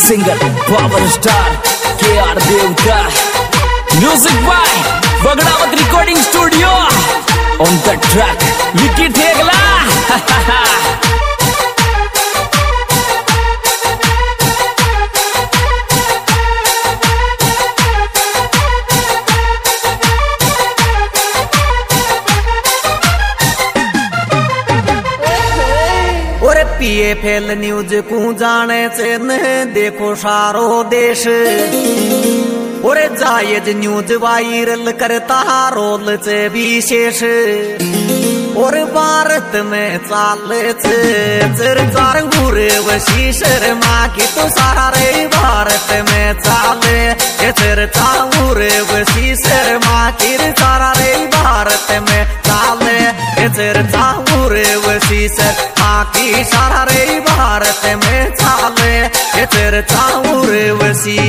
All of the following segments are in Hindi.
सिंगर पावर स्टार के.आर. Devta, music by Bagdawat recording studio, on the track Vicky Thegla. पिए फेल न्यूज को जाने से न देखो सारो देश, और जायज न्यूज वायरल करता रोल से विशेष, और भारत में चाले चर्चार हुरे वशी शर्मा की तो सारा रे भारत में चाले चर्चा हुरे वशी शर्मा की सारा रे भारत में चाले चर्चा हुरे वशी शर्मा की सारा रे भारत में चाले चर्चा हुरे वशी।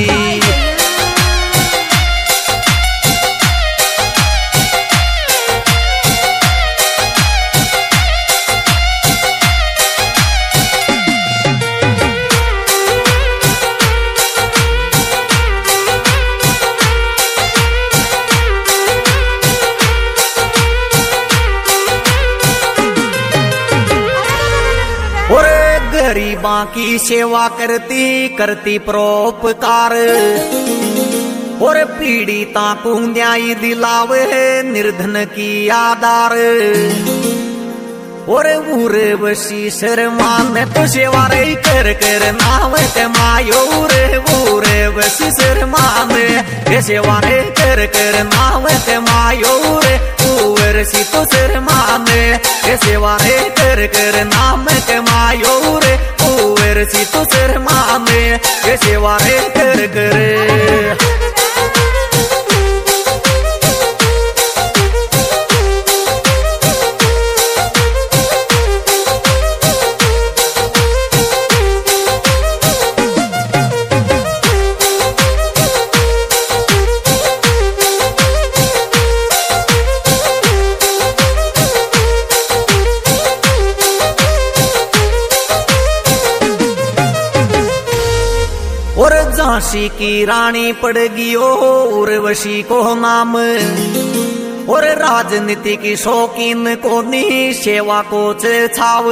गरीबां की सेवा करती करती परोपकार, और पीड़िता को न्याय दिलावे निर्धन की आधार, और उरे वशी शर्मा ने तो सेवा रे कर कर नाव कमायो रे उरे वशी शर्मा ने सेवा रे कर कर नाव कमायो रे उर्सी तो शर्मा ने सेवा रे कर कर नाम कमायो रे उर्सी तो शर्मा ने सेवा रे कर कर। और झांसी की रानी पड़ गई उर्वशी को नाम, और राजनीति की शौकीन को नी सेवा को छाव,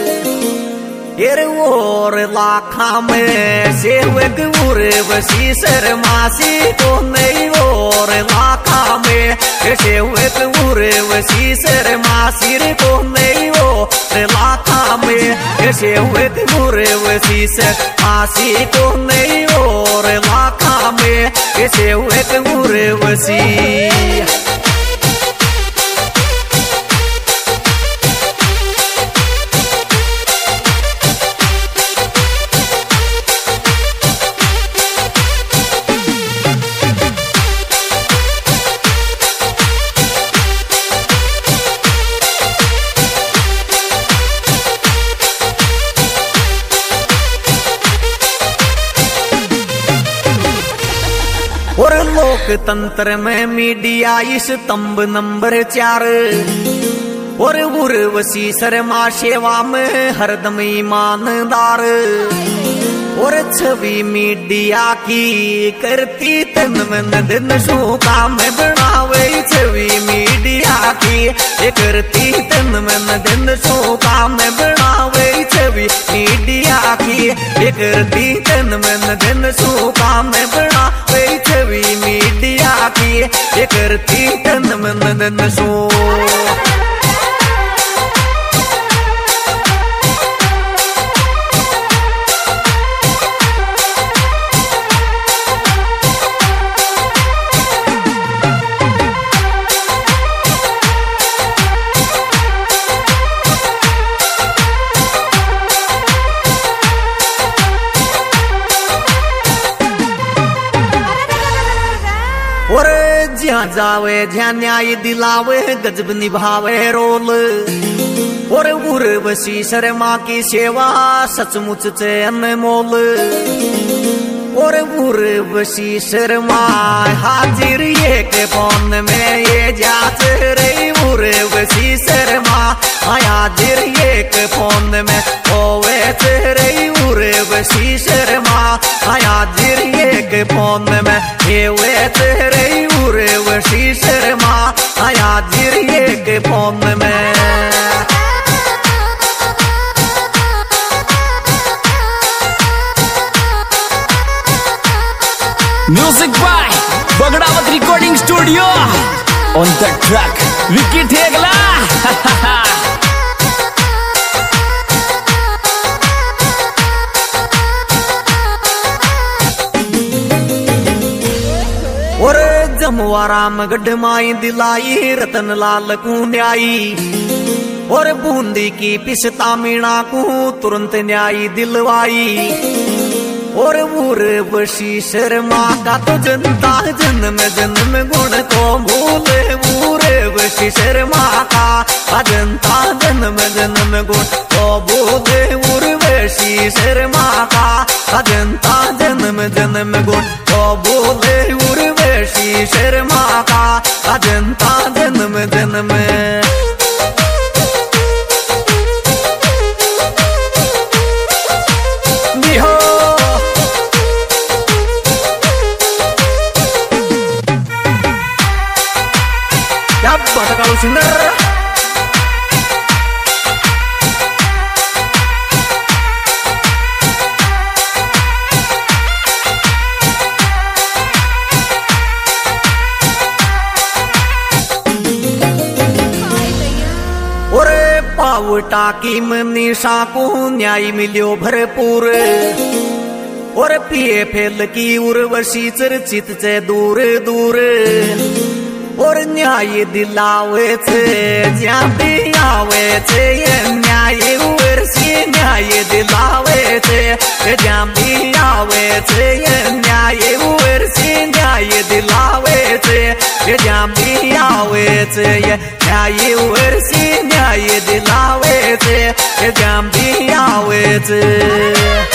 और लाखा में सेवक उर्वशी शर्मासी को नहीं, और लाखा में सेवक उर्वशी शर्मासी को नहीं, और लाखा में सेवक उर्वशी शर्मासी को नहीं, और लाखा में सेवक उर्वशी। और लोकतंत्र में मीडिया स्तंभ नंबर 4, और उर्वशी शर्मा सेवा में हरदम ईमानदार, और छवि मीडिया की करती तन मन दिन शो काम बनावे, छवि मीडिया की करती तन मन दिन शो काम बनावे, छवि मीडिया की करती तन मन दिन शो काम बनावे, छवि मीडिया की करती तन मन दिन शो। और जहाँ जावे जहाँ न्याय दिलावे गजब निभावे रोल, और उर्वशी शर्मा की सेवा सचमुच से अनमोल, और उर्वशी शर्मा हाजिर एक फोन में ये जाच रही उर्वशी शर्मा हाजिर एक फोन में ओवे रही उर्वशी शर्मा हाजिर एक फोन में ये वे रही उर्वशी शर्मा हाजिर एक फोन में। Music by Bagdawat Recording Studio. On the track, Vicky Thegla. और जमवाराम गढ़माई दिलाई रतन लाल को न्याई और बूंदी की पिसता मीणा को तुरंत न्याई दिलवाई और उर्वशी शर्मा का तो जनता जन्म जन्म गुण को भूले उर्वशी शर्मा का जनता जन्म जन्म गुण को भूले उर्वशी शर्मा का जनता जन्म जन्म गुण को भूले उर्वशी शर्मा का जनता जन्म जन्म। Kalau singer ओरे पावटा की मनीषा को न्याय मिलो भरपूर और पिए फेल की उर्वशी चर्चित से दूर दूर और न्याय दिलावे थे ज्યાં भी आवे थे न्याय उर्वशी न्याय दिलावे थे ज्યાં भी आवे थे न्याय उर्वशी न्याय दिलावे थे ज्યાં भी आवे थे न्याय उर्वशी न्याय दिलावे थे ज्યાં भी आवे थे।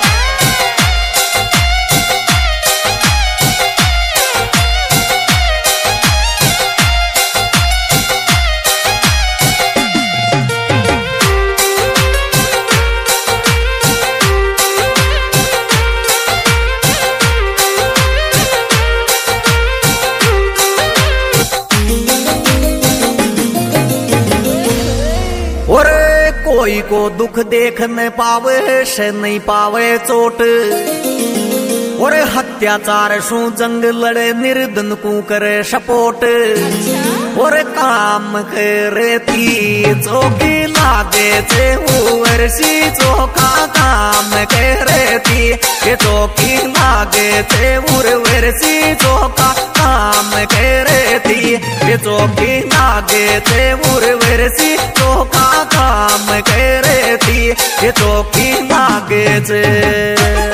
और कोई को दुख देख न पावे से नहीं पावे चोट और हत्याचार सु जंग लड़े निर्धन को करे सपोर्ट और काम करे थी चौकी लागे थे उर्वशी चौका काम करे थी चौकी लागे थे उर्वशी चौका काम करे थी चौकी लागे थे उर्वशी चौका काम करे थी चौकी लागे थे।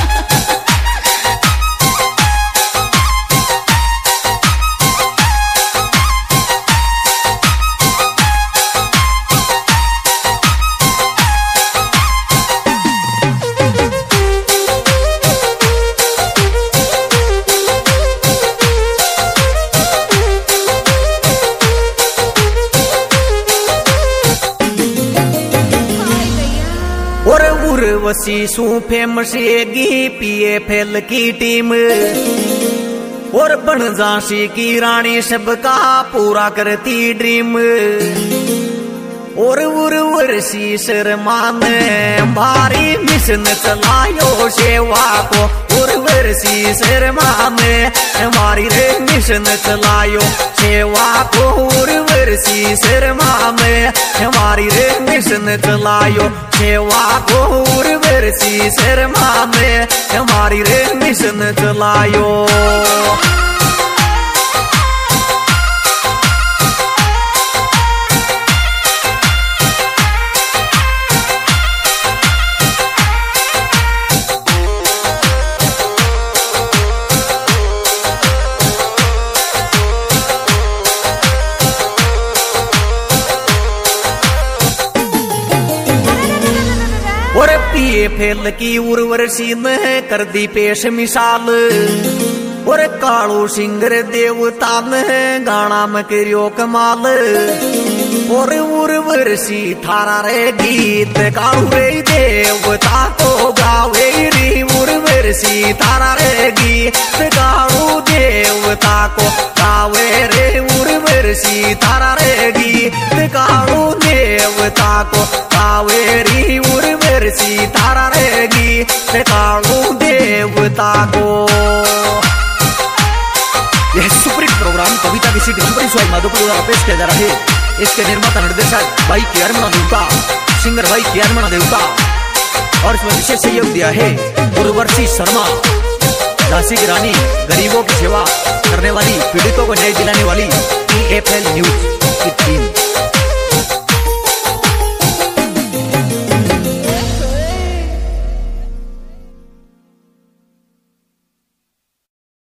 और उर्वशी सु फेमस एगी पिए फेल की टीम और बन झांसी की रानी सबका पूरा करती ड्रीम और उर्वशी शर्मा ने भारी मिशन चलायो सेवा को उर्वशी शर्मा ने हमारी रे मिशन चलायो सेवा को उर्वशी शर्मा ने हमारी रे मिशन चलायो सेवा को उर्वशी शर्मा ने हमारी रे मिशन चलायो। PFL की उर्वशी ने कर दी पेश मिसाल और कालू सिंगर देवता ने गाना में करियो कमाल और उर्वशी थारा रे गीत कालू रे देवता को गावे री उर्वशी थारा रे गीत कालू देवता को गावे रे उर्वशी थारा रे गीत कालू देवता को गावे री उर्वशी थारा रे गीत कालू देवता को। यह सुपरहिट प्रोग्राम कविता की सीटी सुपर स्वाई माधोपुर द्वारा पेश किया जा रहा है। इसके निर्माता निर्देशक भाई केआरमणा देवता, सिंगर भाई केआरमणा देवता और इसमें विशेष सहयोग दिया है उर्वशी शर्मा, झांसी की रानी, गरीबों की सेवा करने वाली, पीड़ितों को न्याय दिलाने वाली PFL न्यूज की टीम।